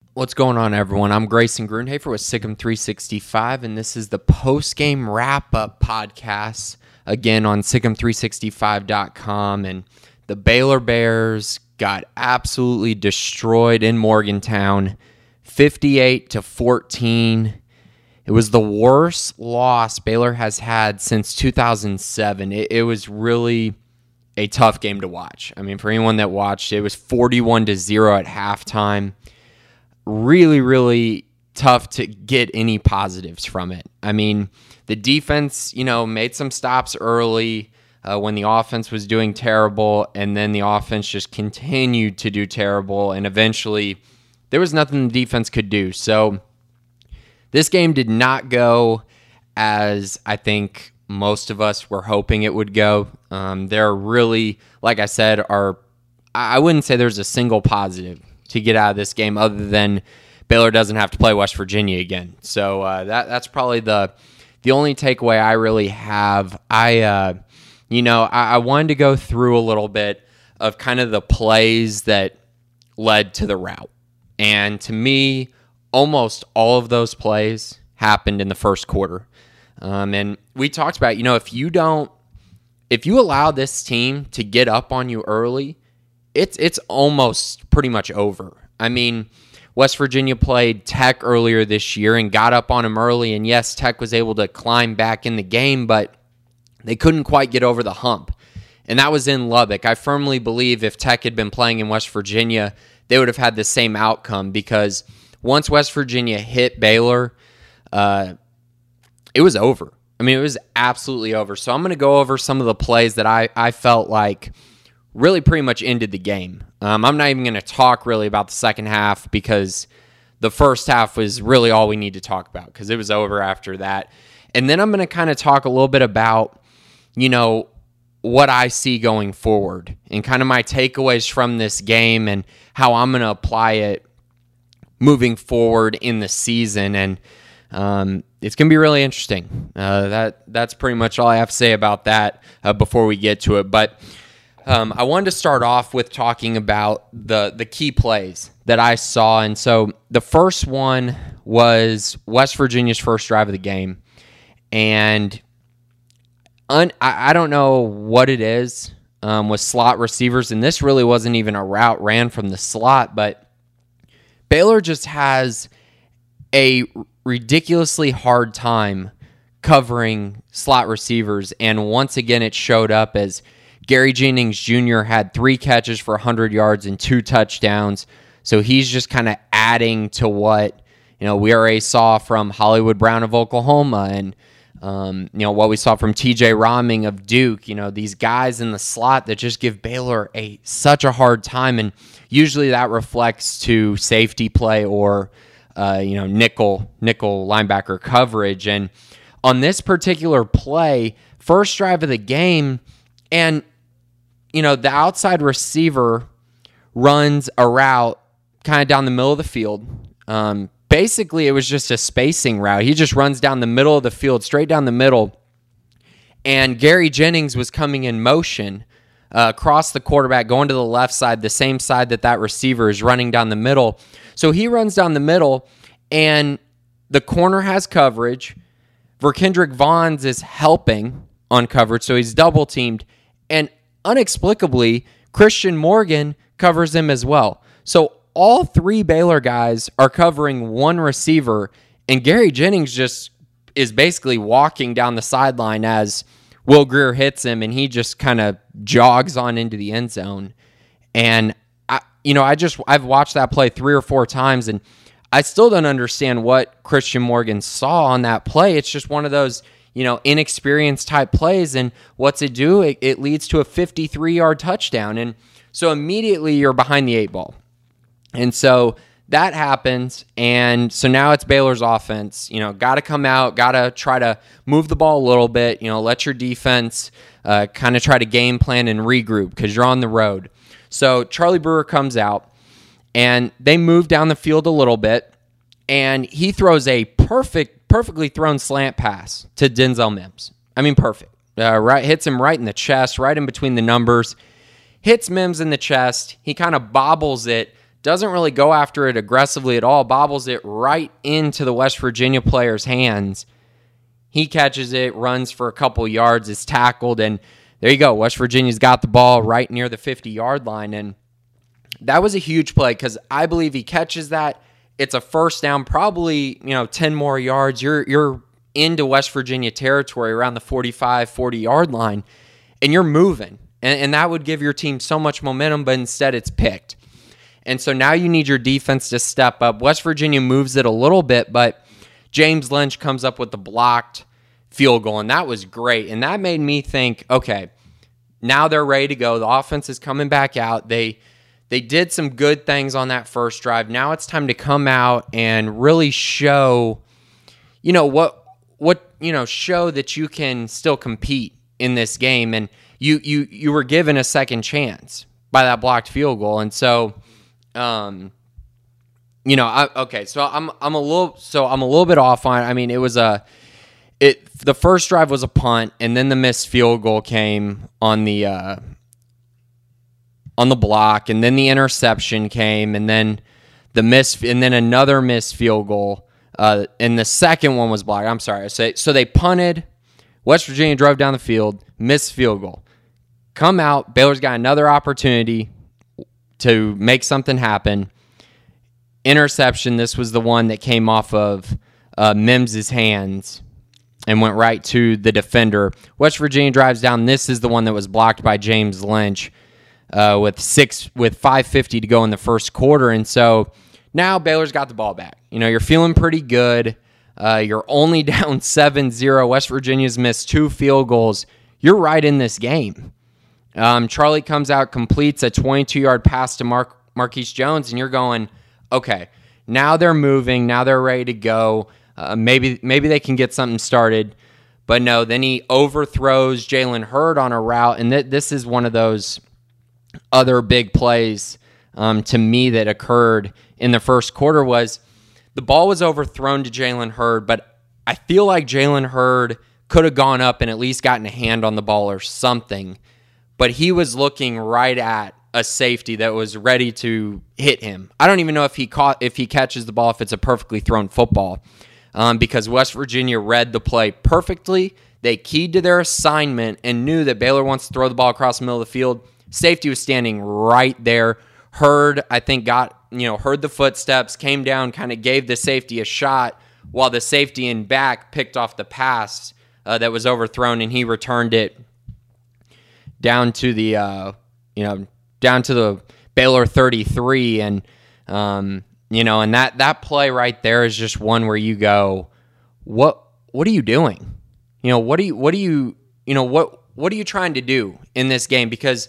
What's going on, everyone? I'm Grayson Grunhafer with Sikkim 365, and this is the post-game wrap-up podcast, again, on Sikkim365.com. And the Baylor Bears got absolutely destroyed in Morgantown, 58-14. It was the worst loss Baylor has had since 2007. It was really a tough game to watch. I mean, for anyone that watched, it was 41-0 at halftime. Really, really tough to get any positives from it. I mean, the defense, made some stops early when the offense was doing terrible, and then the offense just continued to do terrible, and eventually there was nothing the defense could do. So this game did not go as I think most of us were hoping it would go. There really, like I said, I wouldn't say there's a single positive to get out of this game other than Baylor doesn't have to play West Virginia again. So that's probably the only takeaway I really have. I wanted to go through a little bit of kind of the plays that led to the rout. And to me, almost all of those plays happened in the first quarter. And we talked about, if you allow this team to get up on you early, it's almost pretty much over. I mean, West Virginia played Tech earlier this year and got up on them early, and yes, Tech was able to climb back in the game, but they couldn't quite get over the hump. And that was in Lubbock. I firmly believe if Tech had been playing in West Virginia, they would have had the same outcome, because once West Virginia hit Baylor, it was over. I mean, it was absolutely over. So I'm going to go over some of the plays that I felt like really pretty much ended the game. I'm not even going to talk really about the second half, because the first half was really all we need to talk about, because it was over after that. And then I'm going to kind of talk a little bit about, what I see going forward and kind of my takeaways from this game and how I'm going to apply it moving forward in the season. And it's going to be really interesting. That's pretty much all I have to say about that before we get to it. But I wanted to start off with talking about the key plays that I saw. And so the first one was West Virginia's first drive of the game. And I don't know what it is with slot receivers, and this really wasn't even a route ran from the slot, but Baylor just has a ridiculously hard time covering slot receivers, and once again it showed up as Gary Jennings Jr. had 3 catches for 100 yards and 2 touchdowns, so he's just kind of adding to what we already saw from Hollywood Brown of Oklahoma and what we saw from TJ Rahming of Duke. These guys in the slot that just give Baylor such a hard time, and usually that reflects to safety play or nickel linebacker coverage. And on this particular play, first drive of the game, and the outside receiver runs a route kind of down the middle of the field. Basically, it was just a spacing route. He just runs down the middle of the field, straight down the middle. And Gary Jennings was coming in motion across the quarterback, going to the left side, the same side that receiver is running down the middle. So he runs down the middle, and the corner has coverage. Verkendrick Vaughns is helping on coverage, so he's double-teamed. And inexplicably, Christian Morgan covers him as well. So all 3 Baylor guys are covering one receiver, and Gary Jennings just is basically walking down the sideline as Will Grier hits him, and he just kind of jogs on into the end zone. And I've watched that play 3 or 4 times, and I still don't understand what Christian Morgan saw on that play. It's just one of those inexperienced type plays, and what's it do? It leads to a 53-yard touchdown, and so immediately you're behind the 8 ball. And so that happens, and so now it's Baylor's offense. Got to come out, got to try to move the ball a little bit, let your defense kind of try to game plan and regroup because you're on the road. So Charlie Brewer comes out, and they move down the field a little bit, and he throws a perfectly thrown slant pass to Denzel Mims. I mean, perfect. Hits him right in the chest, right in between the numbers. Hits Mims in the chest. He kind of bobbles it doesn't really go after it aggressively at all, bobbles it right into the West Virginia player's hands. He catches it, runs for a couple yards, is tackled, and there you go. West Virginia's got the ball right near the 50-yard line, and that was a huge play because I believe he catches that. It's a first down, probably 10 more yards. You're into West Virginia territory around the 45, 40-yard line, and you're moving. And that would give your team so much momentum, but instead it's picked. And so now you need your defense to step up. West Virginia moves it a little bit, but James Lynch comes up with the blocked field goal, and that was great. And that made me think, okay, now they're ready to go. The offense is coming back out. They did some good things on that first drive. Now it's time to come out and really show, show that you can still compete in this game. And you were given a second chance by that blocked field goal. And so, so I'm a little bit off on it. I mean, the first drive was a punt, and then the missed field goal came on the block, and then the interception came, and then another missed field goal, and the second one was blocked. I'm sorry. So they punted. West Virginia drove down the field, missed field goal. Come out. Baylor's got another opportunity to make something happen. Interception. This was the one that came off of Mims's hands and went right to the defender. West Virginia drives down. This is the one that was blocked by James Lynch with 5:50 to go in the first quarter. And so now Baylor's got the ball back. You're feeling pretty good. You're only down 7-0. West Virginia's missed 2 field goals. You're right in this game. Charlie comes out, completes a 22-yard pass to Marquise Jones, and you're going, okay, now they're moving. Now they're ready to go. Maybe they can get something started. But no, then he overthrows Jalen Hurd on a route, and this is one of those other big plays to me that occurred in the first quarter was the ball was overthrown to Jalen Hurd, but I feel like Jalen Hurd could have gone up and at least gotten a hand on the ball or something, but he was looking right at a safety that was ready to hit him. I don't even know if he catches the ball, if it's a perfectly thrown football, because West Virginia read the play perfectly. They keyed to their assignment and knew that Baylor wants to throw the ball across the middle of the field. Safety was standing right there. Hurd, I think, heard the footsteps, came down, kind of gave the safety a shot, while the safety in back picked off the pass that was overthrown, and he returned it down to the Baylor 33, and and that play right there is just one where you go, what are you doing? What are you trying to do in this game? Because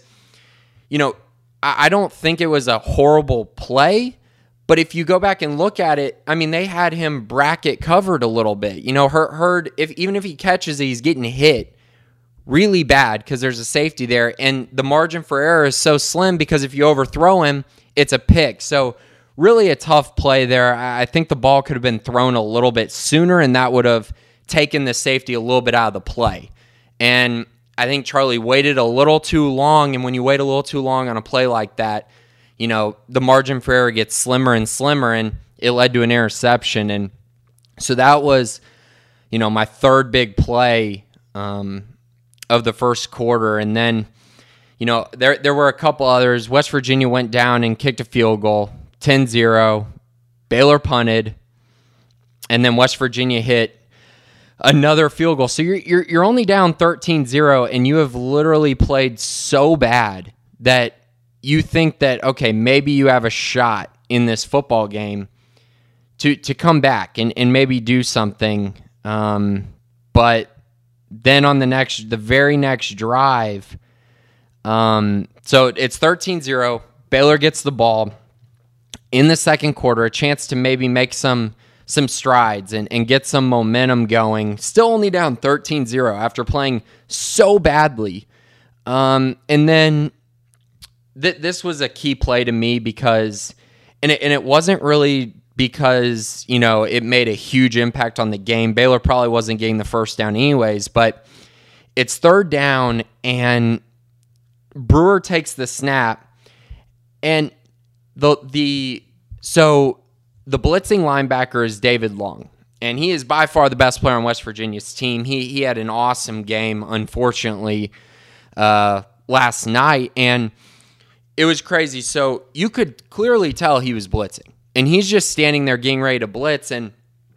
I don't think it was a horrible play, but if you go back and look at it, I mean, they had him bracket covered a little bit. Hurd, even if he catches it, he's getting hit really bad because there's a safety there, and the margin for error is so slim because if you overthrow him, it's a pick. So really a tough play there. I think the ball could have been thrown a little bit sooner, and that would have taken the safety a little bit out of the play. And I think Charlie waited a little too long, and when you wait a little too long on a play like that, the margin for error gets slimmer and slimmer, and it led to an interception. And so that was, my third big play of the first quarter. And then, there were a couple others. West Virginia went down and kicked a field goal, 10-0. Baylor punted, and then West Virginia hit another field goal. So you're only down 13-0, and you have literally played so bad that you think that, okay, maybe you have a shot in this football game to come back and maybe do something. But then on the very next drive, so it's 13-0. Baylor gets the ball in the second quarter, a chance to maybe make some strides and get some momentum going. Still only down 13-0 after playing so badly. And then this was a key play to me because, and it wasn't really because, it made a huge impact on the game. Baylor probably wasn't getting the first down anyways, but it's third down and Brewer takes the snap, and So the blitzing linebacker is David Long, and he is by far the best player on West Virginia's team. He had an awesome game, unfortunately, last night, and it was crazy. So you could clearly tell he was blitzing, and he's just standing there getting ready to blitz, and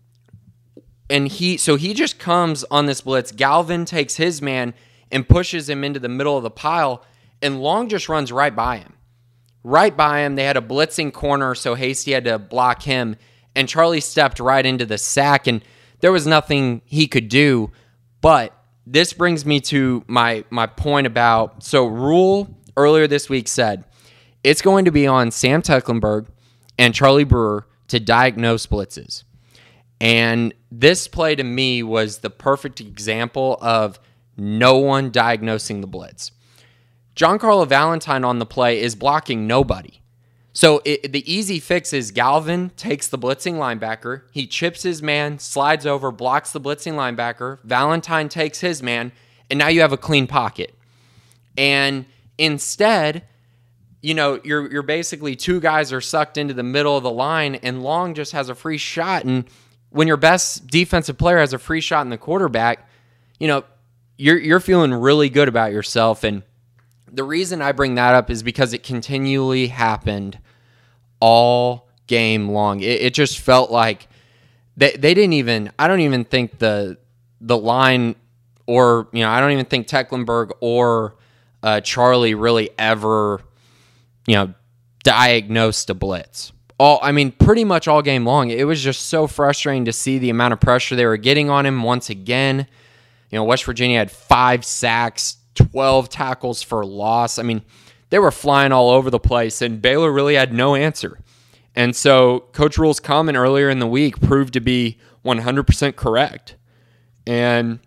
he just comes on this blitz. Galvin takes his man and pushes him into the middle of the pile, and Long just runs right by him. Right by him. They had a blitzing corner, so Hasty had to block him, and Charlie stepped right into the sack, and there was nothing he could do. But this brings me to my point about, so Rule earlier this week said it's going to be on Sam Tecklenburg and Charlie Brewer to diagnose blitzes. And this play to me was the perfect example of no one diagnosing the blitz. Giancarlo Valentine on the play is blocking nobody. So the easy fix is Galvin takes the blitzing linebacker, he chips his man, slides over, blocks the blitzing linebacker, Valentine takes his man, and now you have a clean pocket. And instead, you're basically two guys are sucked into the middle of the line, and Long just has a free shot. And when your best defensive player has a free shot in the quarterback, you're feeling really good about yourself. And the reason I bring that up is because it continually happened all game long. It just felt like they didn't even, I don't even think the line, or, I don't even think Tecklenburg or Charlie really ever, diagnosed a blitz. Pretty much all game long. It was just so frustrating to see the amount of pressure they were getting on him once again. West Virginia had 5 sacks, 12 tackles for loss. They were flying all over the place, and Baylor really had no answer. And so Coach Rule's comment earlier in the week proved to be 100% correct. And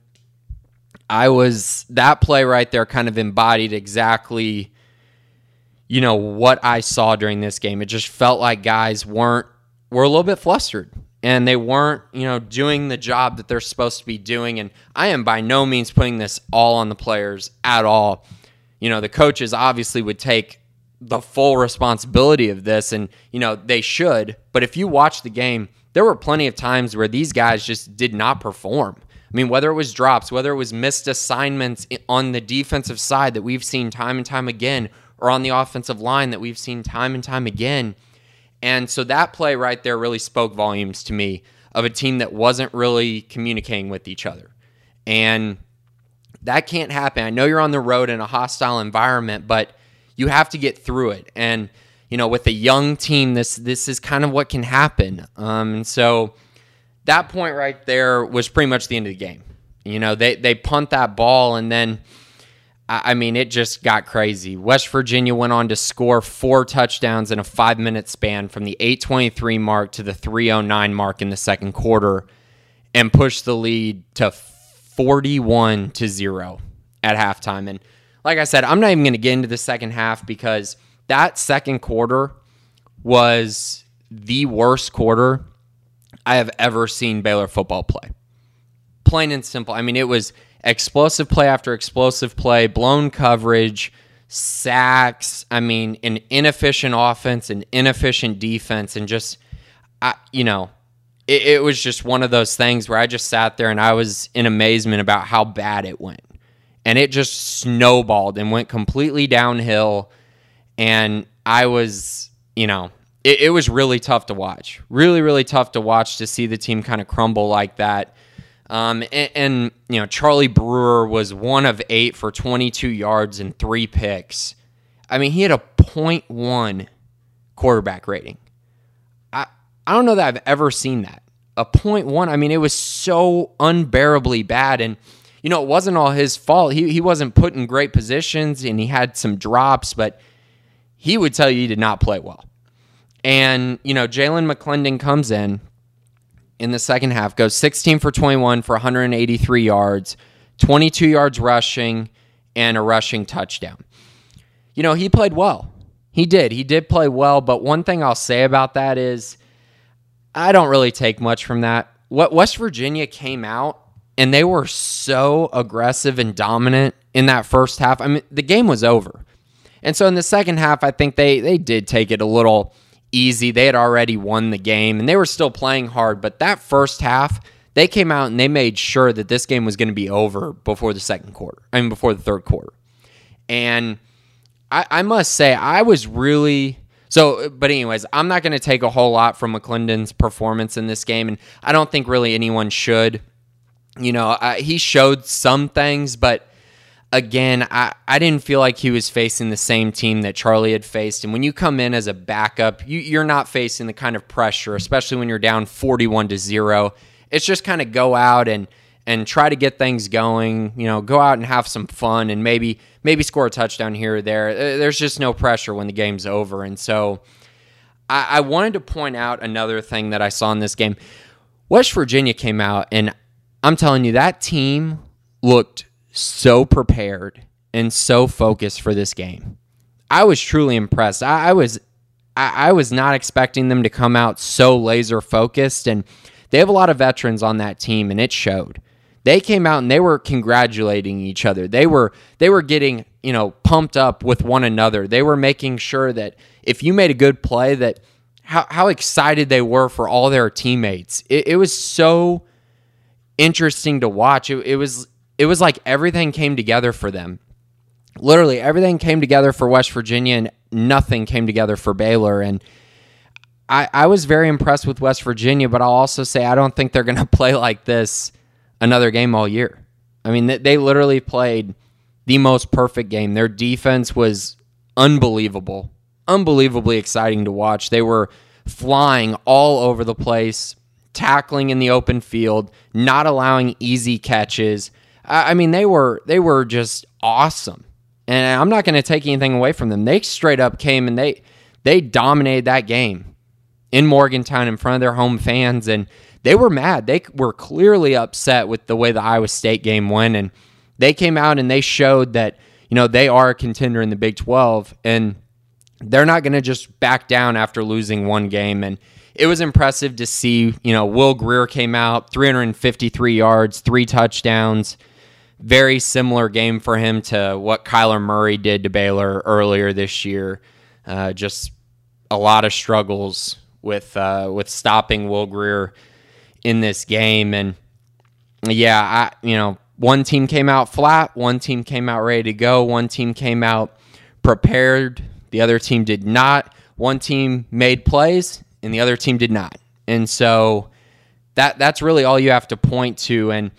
that play right there kind of embodied exactly, what I saw during this game. It just felt like guys were a little bit flustered, and they weren't, doing the job that they're supposed to be doing. And I am by no means putting this all on the players at all. The coaches obviously would take the full responsibility of this, and, they should. But if you watch the game, there were plenty of times where these guys just did not perform. Whether it was drops, whether it was missed assignments on the defensive side that we've seen time and time again, or on the offensive line that we've seen time and time again. And so that play right there really spoke volumes to me of a team that wasn't really communicating with each other. And that can't happen. I know you're on the road in a hostile environment, but you have to get through it. And, with a young team, this is kind of what can happen. And so that point right there was pretty much the end of the game. They punt that ball, and then it just got crazy. West Virginia went on to score 4 touchdowns in a 5-minute span from the 8:23 mark to the 3:09 mark in the second quarter, and pushed the lead to 41-0 at halftime. And like I said, I'm not even going to get into the second half, because that second quarter was the worst quarter I have ever seen Baylor football play. Plain and simple. It was explosive play after explosive play, blown coverage, sacks, an inefficient offense, an inefficient defense, and just, it was just one of those things where I just sat there and I was in amazement about how bad it went. And it just snowballed and went completely downhill, and I was, it was really tough to watch. Really, really tough to watch, to see the team kind of crumble like that. And Charlie Brewer was 1 of 8 for 22 yards and 3 picks. He had a .1 quarterback rating. I don't know that I've ever seen that. A .1. It was so unbearably bad. And, it wasn't all his fault. He wasn't put in great positions, and he had some drops, but he would tell you he did not play well. And, Jalen McClendon comes in the second half, goes 16 for 21 for 183 yards, 22 yards rushing, and a rushing touchdown. He played well. He did play well, but one thing I'll say about that is I don't really take much from that. What West Virginia came out, and they were so aggressive and dominant in that first half. The game was over. And so in the second half, I think they did take it a little easy. They had already won the game, and they were still playing hard. But that first half, they came out and they made sure that this game was going to be over before the before the third quarter. And I must say, I was really... But anyways, I'm not going to take a whole lot from McClendon's performance in this game, and I don't think really anyone should. He showed some things, but again, I didn't feel like he was facing the same team that Charlie had faced. And when you come in as a backup, you're not facing the kind of pressure, especially when you're down 41-0. It's just kind of go out and try to get things going, go out and have some fun and maybe score a touchdown here or there. There's just no pressure when the game's over. And so I wanted to point out another thing that I saw in this game. West Virginia came out, and I'm telling you, that team looked so prepared and so focused for this game. I was truly impressed. I was not expecting them to come out so laser focused, and they have a lot of veterans on that team, and it showed. They came out and they were congratulating each other. They were getting, pumped up with one another. They were making sure that if you made a good play, that how excited they were for all their teammates. It was so interesting to watch. It was like everything came together for them. Literally, everything came together for West Virginia, and nothing came together for Baylor. And I was very impressed with West Virginia, but I'll also say I don't think they're going to play like this another game all year. I mean, they literally played the most perfect game. Their defense was unbelievable, unbelievably exciting to watch. They were flying all over the place, tackling in the open field, not allowing easy catches. I mean, they were just awesome. And I'm not going to take anything away from them. They straight up came and they dominated that game in Morgantown in front of their home fans, and they were mad. They were clearly upset with the way the Iowa State game went, and they came out and they showed that, they are a contender in the Big 12, and they're not going to just back down after losing one game. And it was impressive to see, Will Grier came out, 353 yards, 3 touchdowns. Very similar game for him to what Kyler Murray did to Baylor earlier this year. Just a lot of struggles with stopping Will Grier in this game. And yeah, one team came out flat, one team came out ready to go, one team came out prepared, the other team did not. One team made plays, and the other team did not. And so that's really all you have to point to. And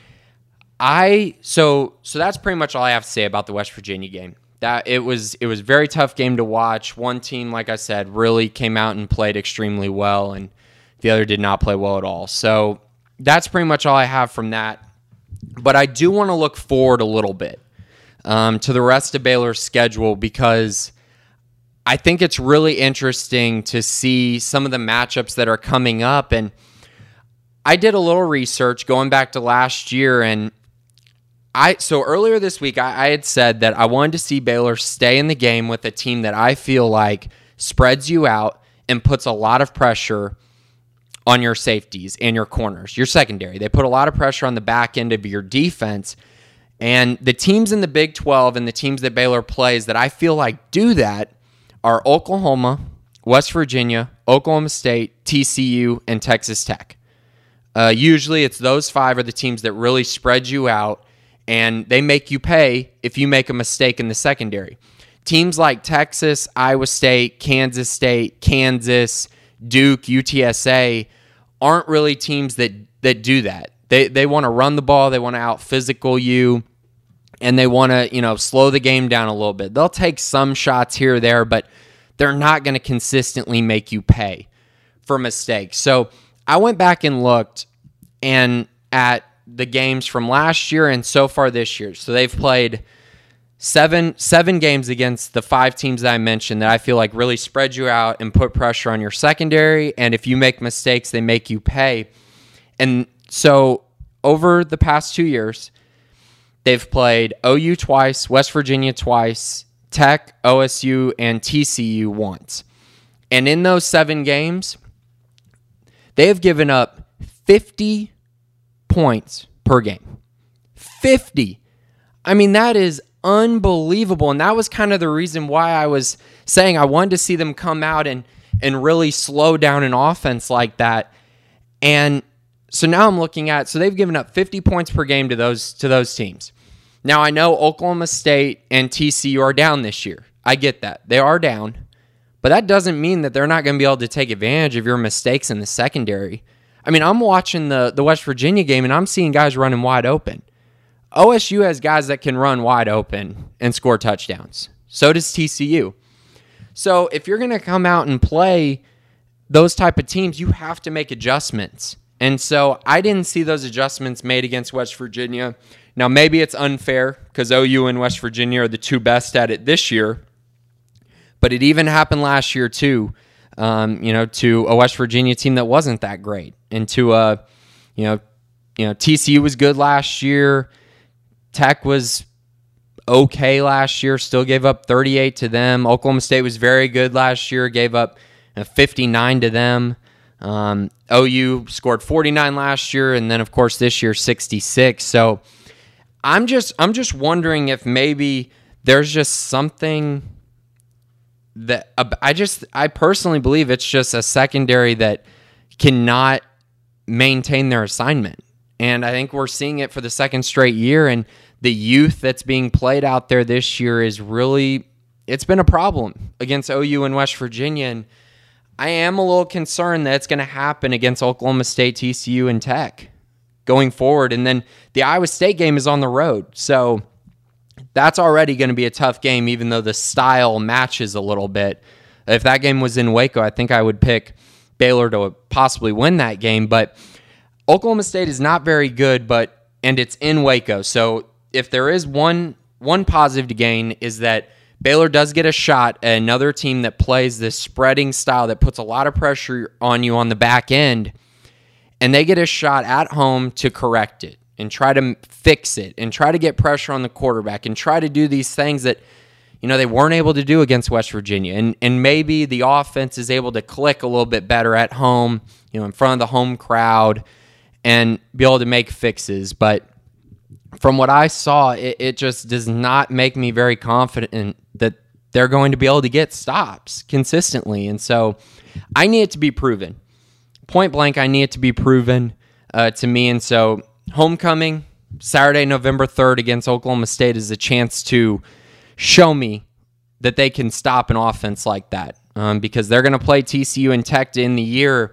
so that's pretty much all I have to say about the West Virginia game. That it was a very tough game to watch. One team, like I said, really came out and played extremely well, and the other did not play well at all. So that's pretty much all I have from that. But I do want to look forward a little bit to the rest of Baylor's schedule, because I think it's really interesting to see some of the matchups that are coming up. And I did a little research going back to last year, and so earlier this week, I had said that I wanted to see Baylor stay in the game with a team that I feel like spreads you out and puts a lot of pressure on your safeties and your corners, your secondary. They put a lot of pressure on the back end of your defense. And the teams in the Big 12 and the teams that Baylor plays that I feel like do that are Oklahoma, West Virginia, Oklahoma State, TCU, and Texas Tech. Usually it's those 5 are the teams that really spread you out, and they make you pay if you make a mistake in the secondary. Teams like Texas, Iowa State, Kansas, Duke, UTSA aren't really teams that do that. They want to run the ball, they want to out-physical you, and they want to, slow the game down a little bit. They'll take some shots here or there, but they're not going to consistently make you pay for mistakes. So I went back and looked at the games from last year and so far this year. So they've played seven games against the 5 teams that I mentioned that I feel like really spread you out and put pressure on your secondary. And if you make mistakes, they make you pay. And so over the past 2 years, they've played OU twice, West Virginia twice, Tech, OSU, and TCU once. And in those 7 games, they have given up 50 points per game. 50. I mean, that is unbelievable. And that was kind of the reason why I was saying I wanted to see them come out and really slow down an offense like that. And so now I'm looking at, so they've given up 50 points per game to those teams. Now I know Oklahoma State and TCU are down this year. I get that. They are down. But that doesn't mean that they're not going to be able to take advantage of your mistakes in the secondary. I mean, I'm watching the West Virginia game, and I'm seeing guys running wide open. OSU has guys that can run wide open and score touchdowns. So does TCU. So if you're going to come out and play those type of teams, you have to make adjustments. And so I didn't see those adjustments made against West Virginia. Now, maybe it's unfair because OU and West Virginia are the two best at it this year. But it even happened last year too, to a West Virginia team that wasn't that great, and to TCU was good last year. Tech was okay last year, still gave up 38 to them. Oklahoma State was very good last year, gave up 59 to them. OU scored 49 last year, and then of course this year 66. So I'm just wondering if maybe there's just something that I personally believe it's just a secondary that cannot maintain their assignment. And I think we're seeing it for the second straight year, and the youth that's being played out there this year is really, it's been a problem against OU and West Virginia. And I am a little concerned that it's going to happen against Oklahoma State, TCU, and Tech going forward. And then the Iowa State game is on the road. So that's already going to be a tough game, even though the style matches a little bit. If that game was in Waco, I think I would pick Baylor to possibly win that game. But Oklahoma State is not very good, and it's in Waco. So if there is one positive to gain is that Baylor does get a shot at another team that plays this spreading style that puts a lot of pressure on you on the back end, and they get a shot at home to correct it and try to fix it and try to get pressure on the quarterback and try to do these things that, they weren't able to do against West Virginia. And maybe the offense is able to click a little bit better at home, in front of the home crowd and be able to make fixes. But from what I saw, it just does not make me very confident that they're going to be able to get stops consistently. And so I need it to be proven. Point blank, I need it to be proven to me. And so homecoming, Saturday, November 3rd against Oklahoma State is a chance to show me that they can stop an offense like that because they're going to play TCU and Tech in the year.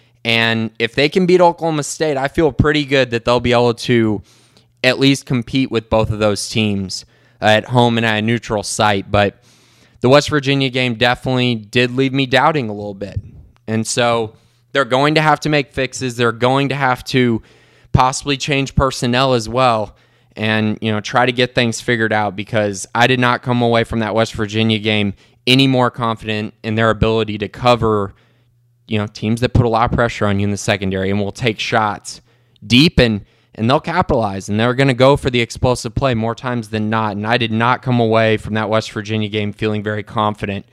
And if they can beat Oklahoma State, I feel pretty good that they'll be able to at least compete with both of those teams at home and at a neutral site. But the West Virginia game definitely did leave me doubting a little bit. And so they're going to have to make fixes. They're going to have to possibly change personnel as well and, try to get things figured out because I did not come away from that West Virginia game any more confident in their ability to cover, teams that put a lot of pressure on you in the secondary and will take shots deep and they'll capitalize and they're going to go for the explosive play more times than not. And I did not come away from that West Virginia game feeling very confident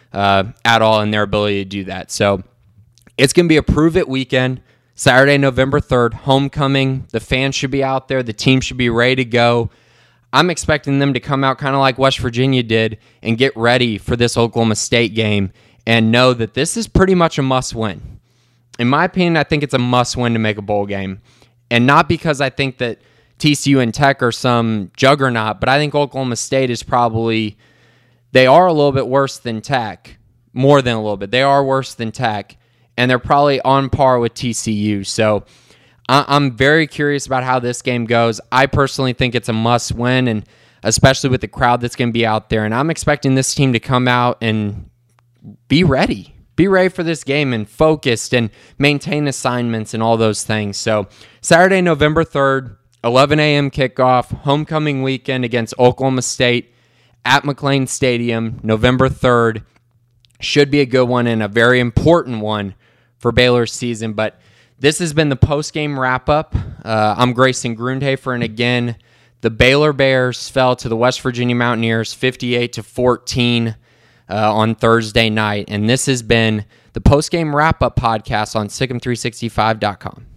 at all in their ability to do that. So it's going to be a prove-it weekend. Saturday, November 3rd, homecoming. The fans should be out there. The team should be ready to go. I'm expecting them to come out kind of like West Virginia did and get ready for this Oklahoma State game and know that this is pretty much a must-win. In my opinion, I think it's a must-win to make a bowl game. And not because I think that TCU and Tech are some juggernaut, but I think Oklahoma State is they are a little bit worse than Tech. More than a little bit. They are worse than Tech. And they're probably on par with TCU. So I'm very curious about how this game goes. I personally think it's a must-win, and especially with the crowd that's going to be out there. And I'm expecting this team to come out and be ready. Be ready for this game and focused and maintain assignments and all those things. So Saturday, November 3rd, 11 a.m. kickoff, homecoming weekend against Oklahoma State at McLean Stadium, November 3rd. Should be a good one and a very important one for Baylor's season. But this has been the post-game wrap-up. I'm Grayson Grundhafer, and again, the Baylor Bears fell to the West Virginia Mountaineers 58-14 on Thursday night. And this has been the post-game wrap-up podcast on SicEm365.com.